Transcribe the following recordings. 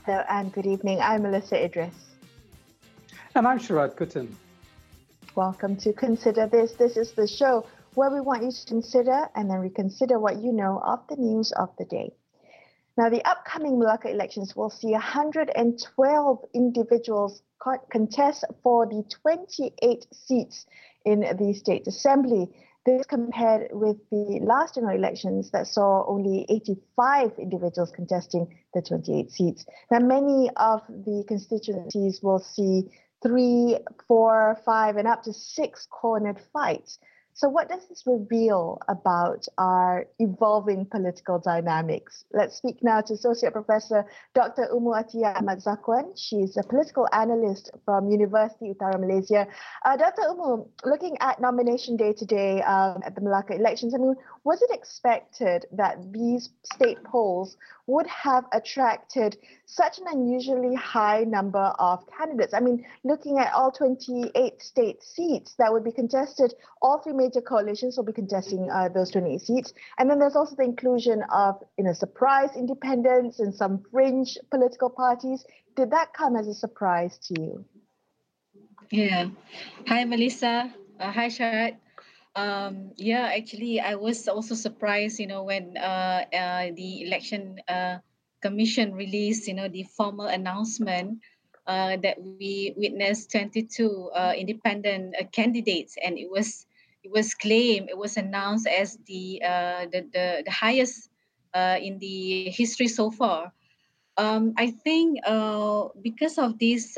Hello and good evening. I'm Melissa Idris. And I'm Sharad Kuttan. Welcome to Consider This. This is the show where we want you to consider and then reconsider what you know of the news of the day. Now, the upcoming Melaka elections will see 112 individuals contest for the 28 seats in the State Assembly. This compared with the last general elections that saw only 85 individuals contesting the 28 seats. Now, many of the constituencies will see 3, 4, 5, and up to 6 cornered fights. So what does this reveal about our evolving political dynamics? Let's speak now to Associate Professor Dr. Umu Atiyah Ahmad Zakwan. She's a political analyst from University Utara Malaysia. Dr. Umu, looking at nomination day today at the Melaka elections, was it expected that these state polls would have attracted such an unusually high number of candidates? Looking at all 28 state seats that would be contested, all three major coalitions will be contesting those 28 seats. And then there's also the inclusion of surprise independents and some fringe political parties. Did that come as a surprise to you? Yeah. Hi, Melissa. Hi, Sharad. Actually, I was also surprised, when the election commission released, the formal announcement that we witnessed 22 independent candidates, and it was claimed, it was announced as the highest in the history so far. I think because of this,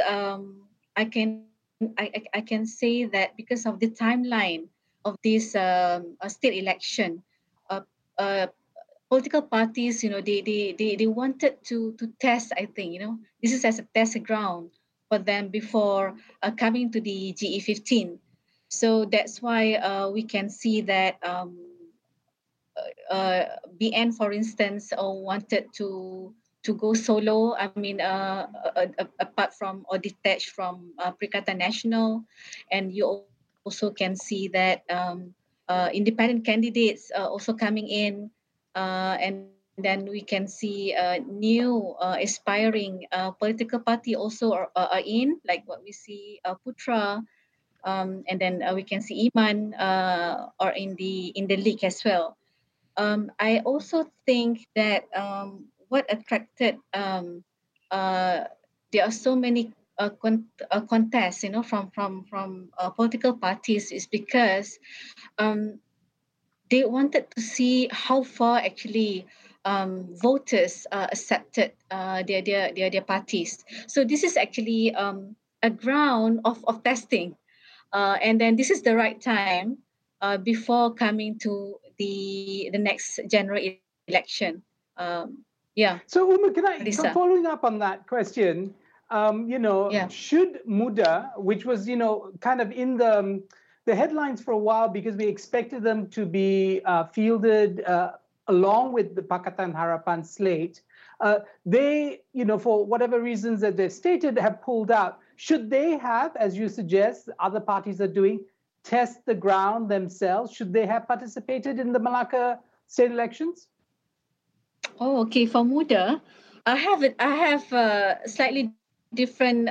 I can say that because of the timeline of this state election, uh, uh, political parties, they wanted to test. I think this is as a test ground for them before coming to the GE15. So that's why we can see that BN, for instance, wanted to go solo. Apart from or detached from Perikatan Nasional, and you also can see that independent candidates also coming in, and then we can see new aspiring political party also are in, like what we see Putra, and then we can see Iman are in the league as well. I also think that what attracted there are so many contests, from political parties, is because um, they wanted to see how far actually voters accepted their parties. So this is actually a ground of testing, and then this is the right time before coming to the next general election. Yeah. So, Uma, Lisa. following up on that question, should Muda, which was, kind of in the headlines for a while because we expected them to be fielded along with the Pakatan Harapan slate, they, for whatever reasons that they've stated, have pulled out. Should they have, as you suggest, other parties are doing, test the ground themselves? Should they have participated in the Melaka state elections? Oh, okay. For Muda, I have a slightly different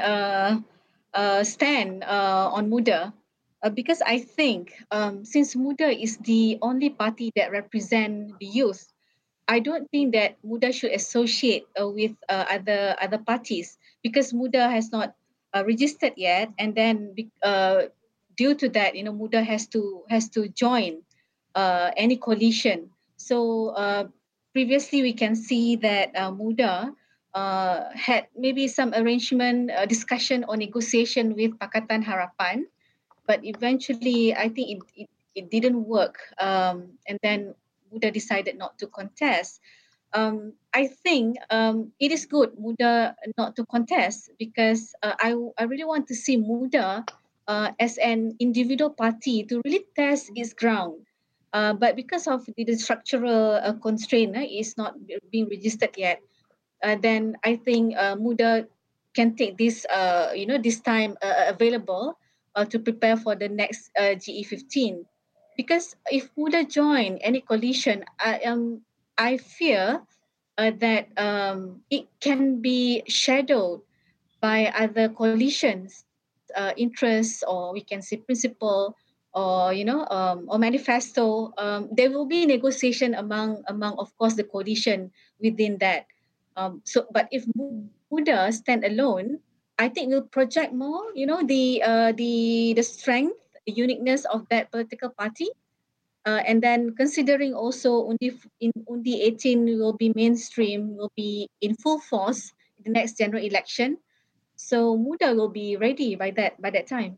stand on Muda, because I think since Muda is the only party that represent the youth, I don't think that Muda should associate with other parties, because Muda has not registered yet, and then due to that, Muda has to join any coalition. So previously, we can see that Muda had maybe some arrangement, discussion or negotiation with Pakatan Harapan, but eventually, I think it didn't work, and then Muda decided not to contest. I think it is good Muda not to contest, because I really want to see Muda as an individual party to really test its ground. But because of the structural constraint, it's not being registered yet. Then I think Muda can take this, this time available to prepare for the next GE15. Because if Muda join any coalition, I fear that it can be shadowed by other coalitions, interests, or we can say principle, or or manifesto. There will be negotiation among of course the coalition within that. But if Muda stand alone, I think will project more, the strength, the uniqueness of that political party. And then considering also Undi 18 will be mainstream, will be in full force in the next general election. So Muda will be ready by that time.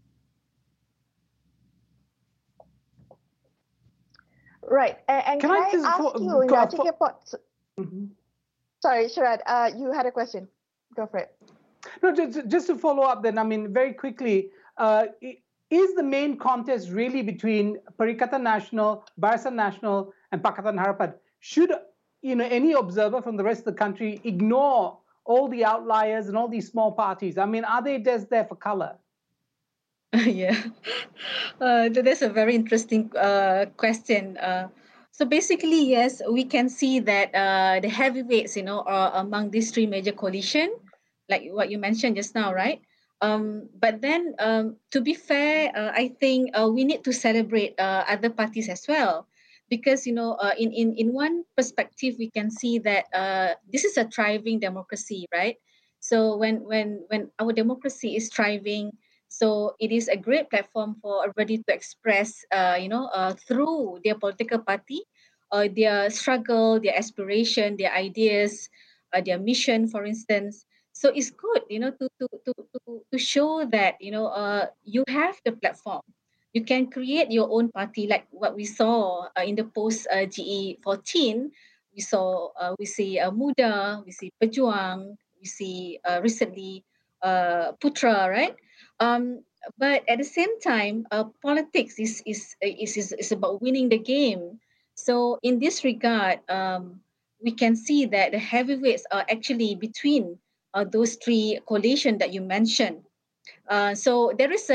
Right. And can I ask you, I take your point. Sorry, Sharad, you had a question. Go for it. No, just to follow up then, I mean, very quickly, is the main contest really between Perikatan Nasional, Barisan Nasional, and Pakatan Harapan? Should any observer from the rest of the country ignore all the outliers and all these small parties? I mean, are they just there for color? Yeah, that's a very interesting question. So basically, yes, we can see that the heavyweights, are among these three major coalition, like what you mentioned just now, right? But then, to be fair, I think we need to celebrate other parties as well, because in one perspective, we can see that this is a thriving democracy, right? So when our democracy is thriving, so it is a great platform for everybody to express, through their political party, their struggle, their aspiration, their ideas, their mission, for instance. So it's good, to show that you have the platform. You can create your own party, like what we saw in the post GE 14. We see Muda, we see Pejuang, we see recently Putra, right? Um, but at the same time, politics is about winning the game. So in this regard, we can see that the heavyweights are actually between those three coalition that you mentioned. So there is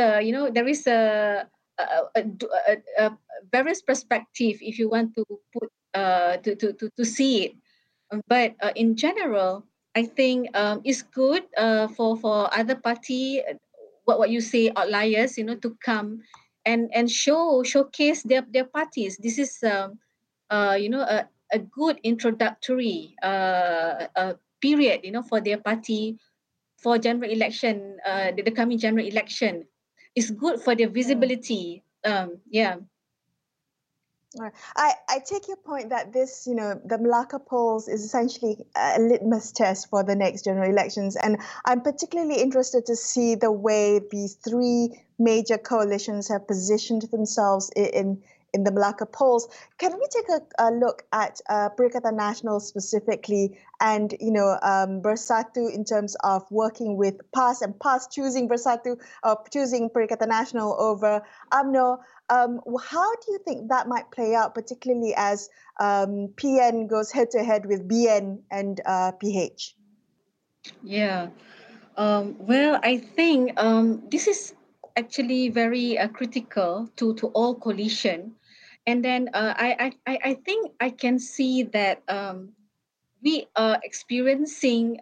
a various perspective if you want to put to see it. But in general, I think it's good for other party, what you say, outliers, to come and showcase their parties. This is a good introductory period, for their party for general election, the coming general election. It's good for their visibility. Yeah. I take your point that this, the Malacca polls is essentially a litmus test for the next general elections. And I'm particularly interested to see the way these three major coalitions have positioned themselves in the Malacca polls. Can we take a look at Perikatan Nasional specifically and, Bersatu in terms of working with PAS and PAS choosing Bersatu or choosing Perikatan Nasional over UMNO? How do you think that might play out, particularly as PN goes head-to-head with BN and PH? Yeah. Well, I think this is actually very critical to all coalition. And then I think I can see that we are experiencing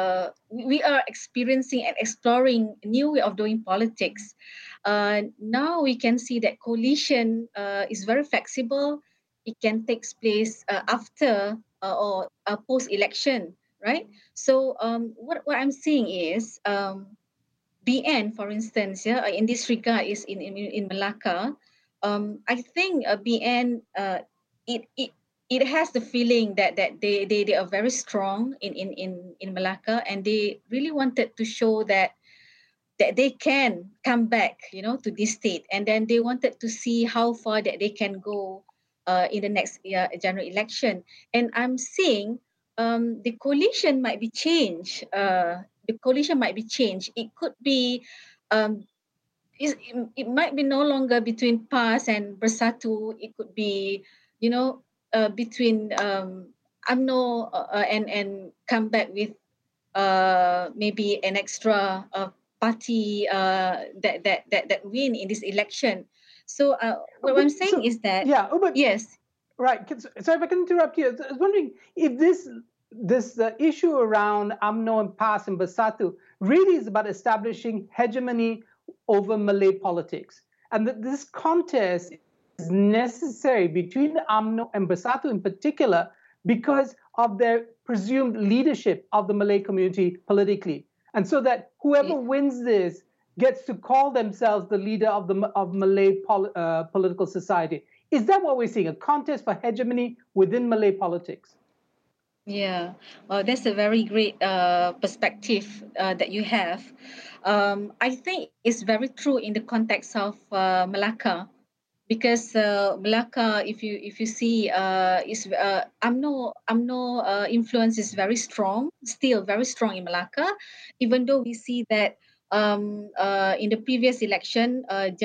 and exploring a new way of doing politics. Now we can see that coalition is very flexible. It can take place after or post-election, right? So what I'm seeing is BN, for instance, in this regard is in Malacca. I think BN it has the feeling that they are very strong in Malacca, and they really wanted to show that they can come back, to this state, and then they wanted to see how far that they can go in the next general election. And I'm seeing the coalition might be changed. The coalition might be changed. It could be um, it might be no longer between PAS and Bersatu. It could be, between UMNO and come back with maybe an extra party that win in this election. So what I'm saying is that yes. Yes. Right. So if I can interrupt you, I was wondering if this this issue around UMNO and PAS and Bersatu really is about establishing hegemony over Malay politics. And that this contest is necessary between UMNO and Bersatu in particular because of their presumed leadership of the Malay community politically. And so that whoever wins this gets to call themselves the leader of Malay political society. Is that what we're seeing, a contest for hegemony within Malay politics? Yeah, well, that's a very great perspective that you have. I think it's very true in the context of Malacca, because Malacca, if you see, is UMNO influence is very strong, still very strong in Malacca, even though we see that in the previous election,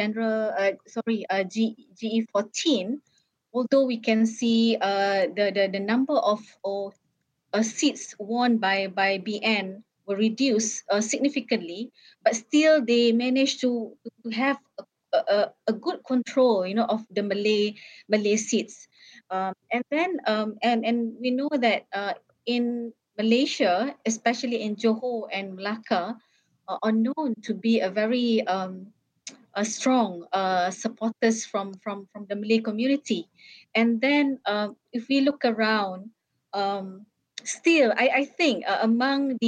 GE14, although we can see the number of seats won by BN were reduced significantly, but still they managed to have a good control, of the Malay seats, and then and we know that in Malaysia, especially in Johor and Melaka, are known to be a very a strong supporters from the Malay community, and then if we look around. Still, I think among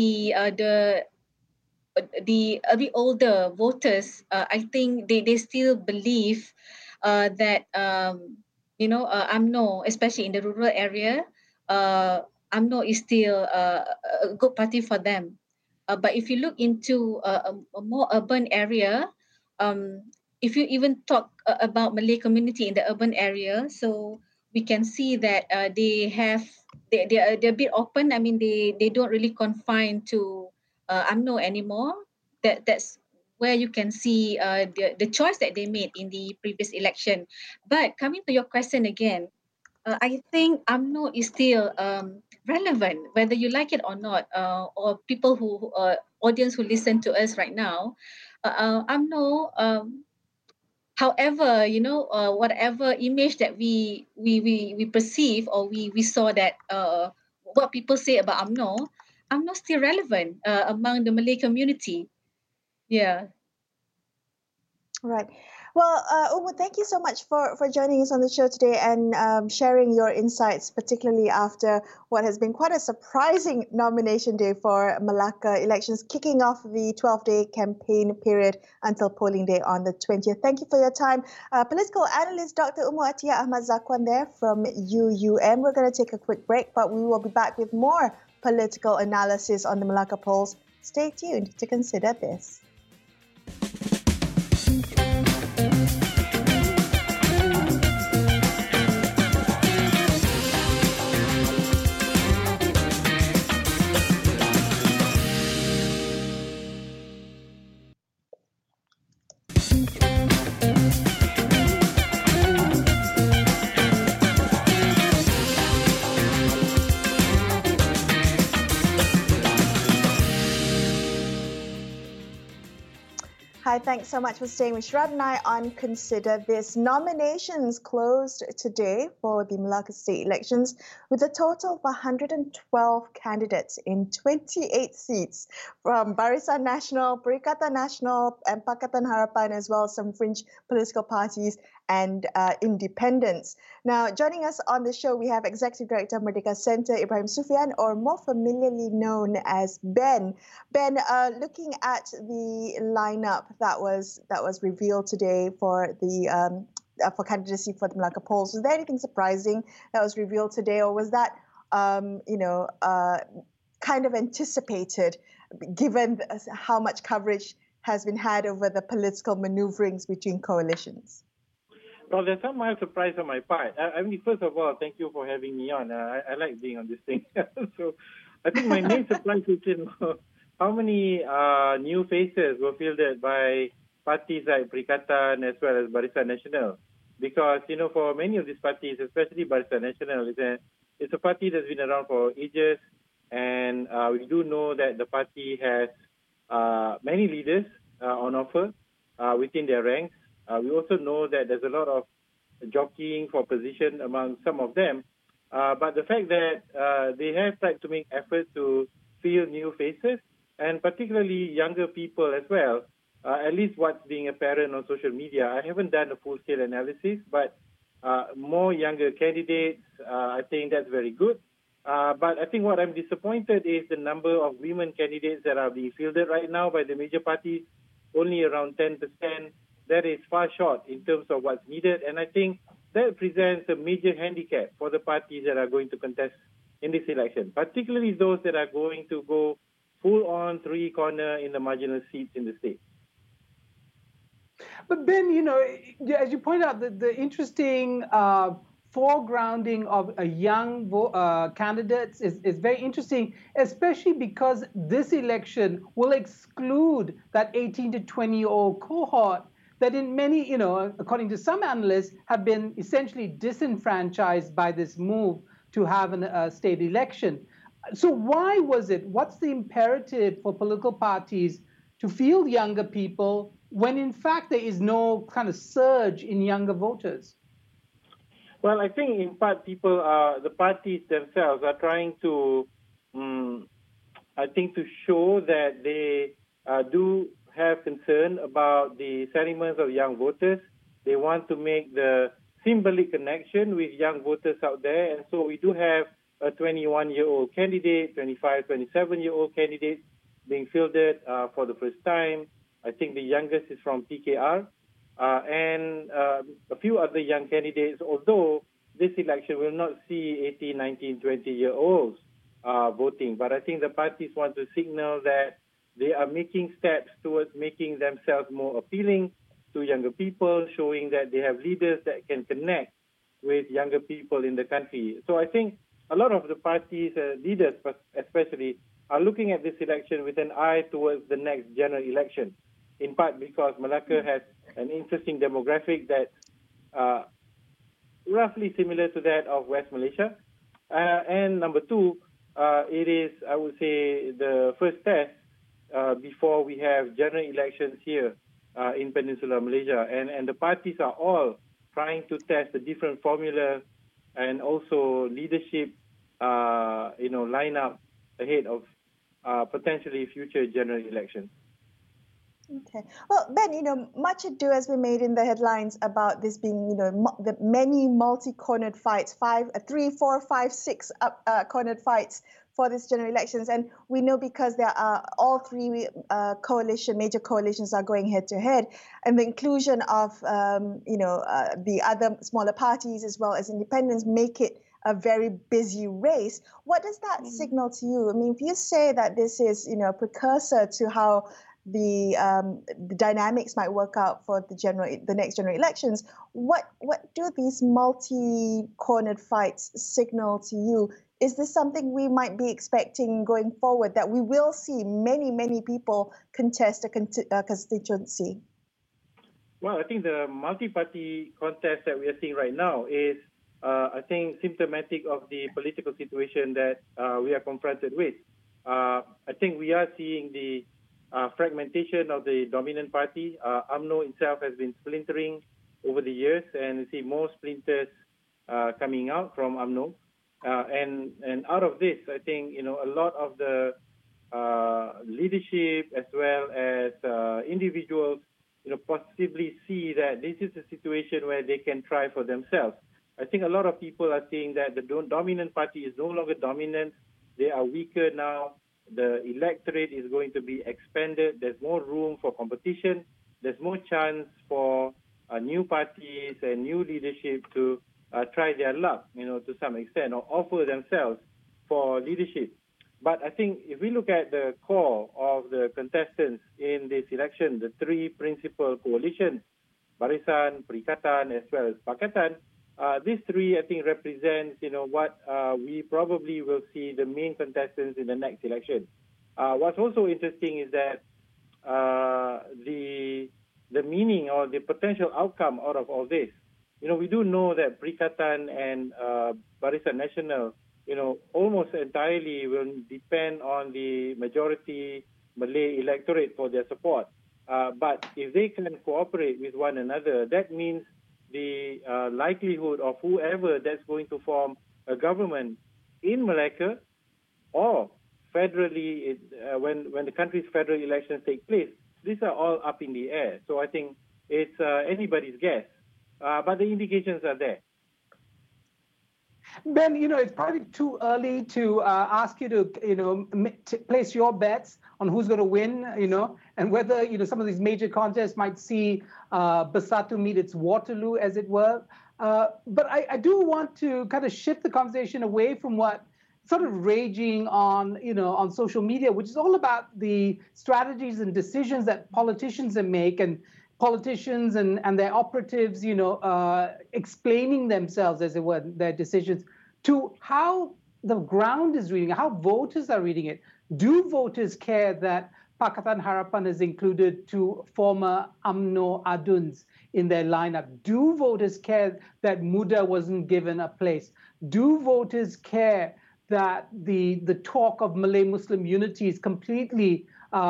the older voters, I think they still believe that UMNO, especially in the rural area, UMNO is still a good party for them. But if you look into a more urban area, um, if you even talk about Malay community in the urban area, so we can see that they're a bit open. I mean, they don't really confine to UMNO anymore. That's where you can see the choice that they made in the previous election. But coming to your question again, I think UMNO is still relevant, whether you like it or not, or people audience who listen to us right now. UMNO, however, whatever image that we perceive, or we saw that what people say about UMNO still relevant among the Malay community. Yeah. Right. Well, Umu, thank you so much for joining us on the show today and sharing your insights, particularly after what has been quite a surprising nomination day for Malacca elections, kicking off the 12-day campaign period until polling day on the 20th. Thank you for your time. Political analyst Dr. Umu Atiyah Ahmad Zakwan there from UUM. We're going to take a quick break, but we will be back with more political analysis on the Malacca polls. Stay tuned to consider this. Hi, thanks so much for staying with Sharad and I on Consider This. Nominations closed today for the Malacca state elections with a total of 112 candidates in 28 seats from Barisan Nasional, Perikatan Nasional and Pakatan Harapan, as well as some fringe political parties and independents. Now, joining us on the show, we have Executive Director of Merdeka Center, Ibrahim Sufian, or more familiarly known as Ben. Ben, looking at the lineup that was revealed today for the for candidacy for the Malacca polls, was there anything surprising that was revealed today, or was that kind of anticipated, given how much coverage has been had over the political maneuverings between coalitions? Well, there's some mild surprise on my part. I mean, first of all, thank you for having me on. I like being on this thing. So I think my main surprise is how many new faces were fielded by parties like Perikatan as well as Barisan Nasional. Because, for many of these parties, especially Barisan Nasional, it's a party that's been around for ages. And we do know that the party has many leaders on offer within their ranks. We also know that there's a lot of jockeying for position among some of them. But the fact that they have tried to make efforts to field new faces, and particularly younger people as well, at least what's being apparent on social media. I haven't done a full-scale analysis, but more younger candidates, I think that's very good. But I think what I'm disappointed is the number of women candidates that are being fielded right now by the major parties, only around 10%. That is far short in terms of what's needed. And I think that presents a major handicap for the parties that are going to contest in this election, particularly those that are going to go full-on three-corner in the marginal seats in the state. But Ben, as you point out, the interesting foregrounding of a young candidates is very interesting, especially because this election will exclude that 18 to 20-year-old cohort that in many, according to some analysts, have been essentially disenfranchised by this move to have a state election. So why was it? What's the imperative for political parties to field younger people when in fact there is no kind of surge in younger voters? Well, I think in part the parties themselves are trying to, to show that they do have concern about the sentiments of young voters. They want to make the symbolic connection with young voters out there. And so we do have a 21-year-old candidate, 25, 27-year-old candidate being fielded for the first time. I think the youngest is from PKR. And a few other young candidates, although this election will not see 18, 19, 20-year-olds voting. But I think the parties want to signal that they are making steps towards making themselves more appealing to younger people, showing that they have leaders that can connect with younger people in the country. So I think a lot of the parties' leaders, especially, are looking at this election with an eye towards the next general election, in part because Malacca has an interesting demographic that's roughly similar to that of West Malaysia. And number two, it is, I would say, the first test before we have general elections here in Peninsular Malaysia. And the parties are all trying to test a different formula and also leadership, line up ahead of potentially future general elections. Okay. Well, Ben, much ado has been made in the headlines about this being, the many multi-cornered fights, 3, 4, 5, 6 cornered fights for this general elections. And we know because there are all three major coalitions are going head to head, and the inclusion of, the other smaller parties as well as independents make it a very busy race. What does that signal to you? I mean, if you say that this is, a precursor to how the dynamics might work out for the next general elections, what do these multi-cornered fights signal to you? Is this something we might be expecting going forward, that we will see many, many people contest a constituency? Well, I think the multi-party contest that we are seeing right now is, I think, symptomatic of the political situation that we are confronted with. I think we are seeing the fragmentation of the dominant party. UMNO itself has been splintering over the years, and we see more splinters coming out from UMNO. And out of this, I think, a lot of the leadership as well as individuals, possibly see that this is a situation where they can try for themselves. I think a lot of people are seeing that the dominant party is no longer dominant. They are weaker now. The electorate is going to be expanded. There's more room for competition. There's more chance for new parties and new leadership to try their luck, to some extent, or offer themselves for leadership. But I think if we look at the core of the contestants in this election, the three principal coalitions, Barisan, Perikatan, as well as Pakatan, these three, I think, represent, what we probably will see the main contestants in the next election. What's also interesting is that the meaning or the potential outcome out of all this, we do know that Perikatan and Barisan Nasional, almost entirely will depend on the majority Malay electorate for their support. But if they can cooperate with one another, that means the likelihood of whoever that's going to form a government in Malacca or federally, when the country's federal elections take place, these are all up in the air. So I think it's anybody's guess, but the indications are there. Ben, it's probably too early to ask you to, place your bets on who's going to win, and whether, some of these major contests might see Bersatu meet its Waterloo, as it were. But I do want to kind of shift the conversation away from what sort of raging on social media, which is all about the strategies and decisions that politicians make, and politicians and their operatives, explaining themselves, as it were, their decisions, to how the ground is reading it, how voters are reading it. Do voters care that Pakatan Harapan has included two former UMNO aduns in their lineup? Do voters care that Muda wasn't given a place? Do voters care that the talk of Malay-Muslim unity is completely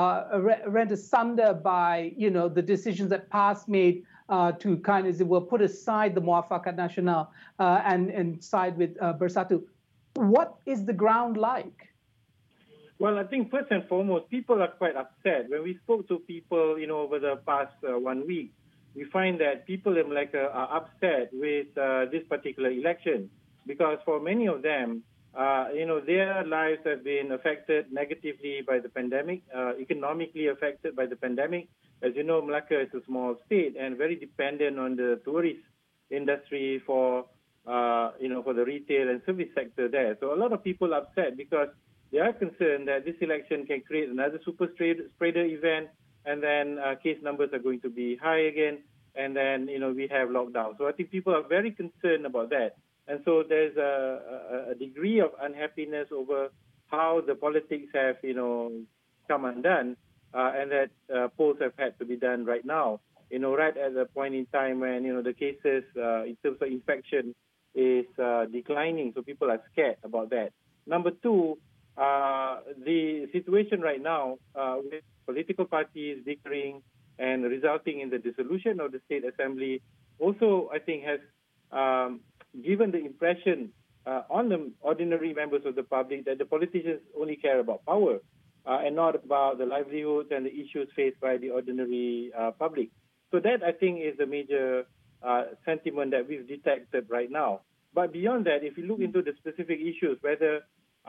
rent asunder by the decisions that PAS made to kind of, as it were, put aside the Muafakat Nasional and side with Bersatu? What is the ground like? Well, I think first and foremost, people are quite upset. When we spoke to people, over the past 1 week, we find that people in Malacca are upset with this particular election, because for many of them, their lives have been affected negatively by the pandemic, economically affected by the pandemic. As you know, Malacca is a small state and very dependent on the tourist industry for the retail and service sector there. So a lot of people are upset because they are concerned that this election can create another super spreader event, and then case numbers are going to be high again, and then, we have lockdown. So I think people are very concerned about that. And so there's a degree of unhappiness over how the politics have, come undone, and that polls have had to be done right now, right at the point in time when, the cases in terms of infection is declining. So people are scared about that. Number two, the situation right now with political parties bickering and resulting in the dissolution of the state assembly also, I think, has given the impression on the ordinary members of the public that the politicians only care about power and not about the livelihoods and the issues faced by the ordinary public. So that, I think, is the major sentiment that we've detected right now. But beyond that, if you look into the specific issues, whether,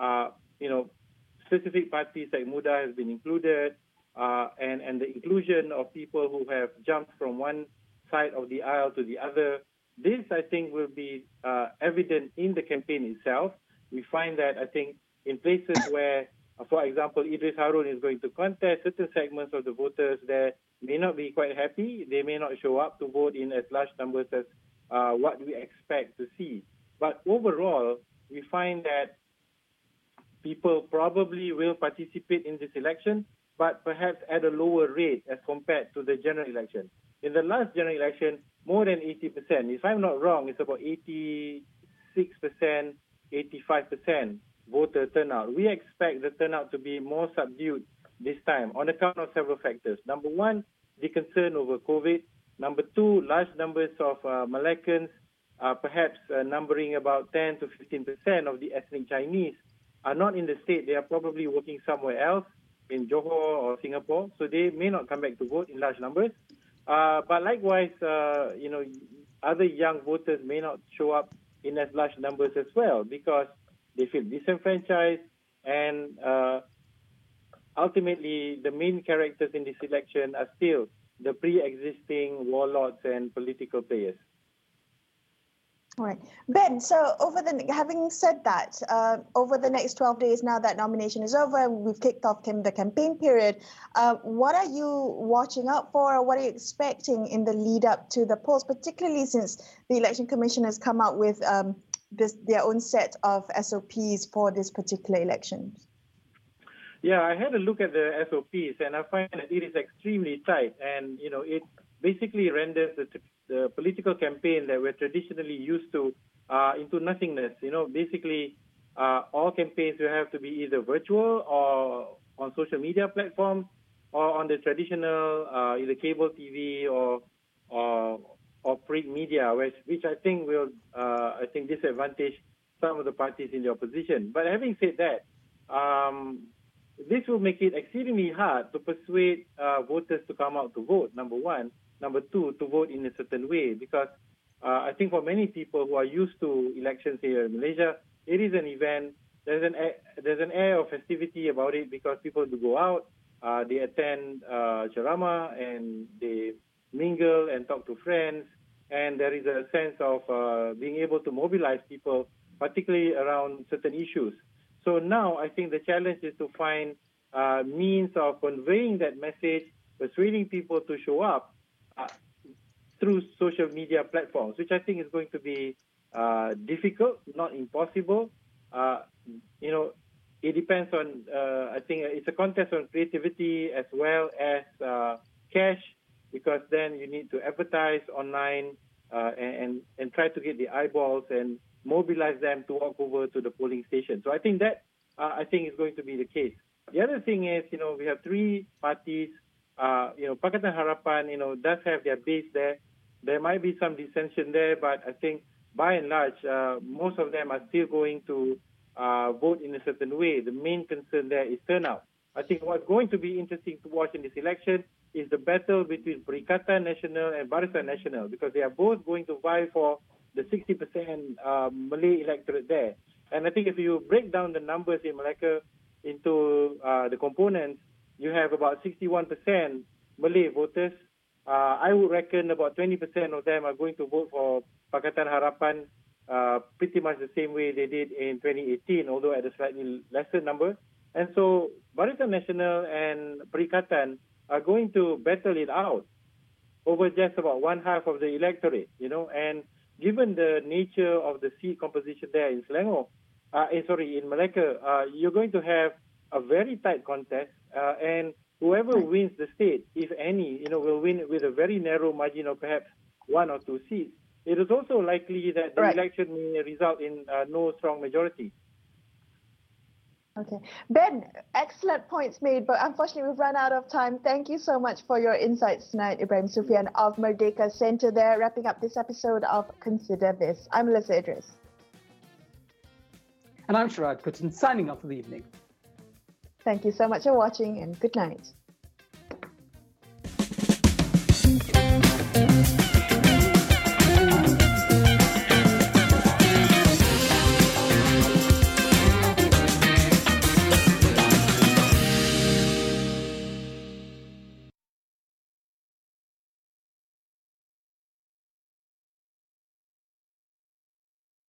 specific parties like Muda has been included, and the inclusion of people who have jumped from one side of the aisle to the other, this, I think, will be evident in the campaign itself. We find that, I think, in places where, for example, Idris Harun is going to contest, certain segments of the voters there may not be quite happy. They may not show up to vote in as large numbers as what we expect to see. But overall, we find that people probably will participate in this election, but perhaps at a lower rate as compared to the general election. In the last general election, more than 80%, if I'm not wrong, it's about 86%, 85% voter turnout. We expect the turnout to be more subdued this time on account of several factors. Number one, the concern over COVID. Number two, large numbers of Malaccans, perhaps numbering about 10 to 15% of the ethnic Chinese, are not in the state. They are probably working somewhere else in Johor or Singapore, so they may not come back to vote in large numbers. But likewise, other young voters may not show up in as large numbers as well because they feel disenfranchised, and ultimately the main characters in this election are still the pre-existing warlords and political players. All right. Ben, so having said that, over the next 12 days now that nomination is over, we've kicked off the campaign period, what are you watching out for, or what are you expecting in the lead up to the polls, particularly since the Election Commission has come out with their own set of SOPs for this particular election? Yeah, I had a look at the SOPs and I find that it is extremely tight, and it basically renders the political campaign that we're traditionally used to into nothingness. Basically all campaigns will have to be either virtual or on social media platforms or on the traditional either cable TV or print media, which I think will disadvantage some of the parties in the opposition. But having said that, this will make it exceedingly hard to persuade voters to come out to vote, number one. Number two, to vote in a certain way, because I think for many people who are used to elections here in Malaysia, it is an event. There's an air of festivity about it because people do go out, they attend ceramah, and they mingle and talk to friends, and there is a sense of being able to mobilize people, particularly around certain issues. So now I think the challenge is to find means of conveying that message, persuading people to show up through social media platforms, which I think is going to be difficult, not impossible. It depends on, I think it's a contest on creativity as well as cash, because then you need to advertise online and try to get the eyeballs and mobilize them to walk over to the polling station. So I think that is going to be the case. The other thing is, we have three parties. Pakatan Harapan, does have their base there. There might be some dissension there, but I think by and large, most of them are still going to vote in a certain way. The main concern there is turnout. I think what's going to be interesting to watch in this election is the battle between Perikatan Nasional and Barisan Nasional, because they are both going to vie for the 60% Malay electorate there. And I think if you break down the numbers in Malacca into the components, you have about 61% Malay voters. I would reckon about 20% of them are going to vote for Pakatan Harapan, pretty much the same way they did in 2018, although at a slightly lesser number. And so Barisan Nasional and Perikatan are going to battle it out over just about one half of the electorate, and given the nature of the seat composition there in Selangor, in Malacca, you're going to have a very tight contest, and whoever wins the state, if any, will win with a very narrow margin of perhaps one or two seats. It is also likely that the election may result in no strong majority. Okay. Ben, excellent points made, but unfortunately we've run out of time. Thank you so much for your insights tonight, Ibrahim Sufyan of Merdeka Centre there, wrapping up this episode of Consider This. I'm Melissa Idris. And I'm Sharad Kuttan, signing off for the evening. Thank you so much for watching, and good night.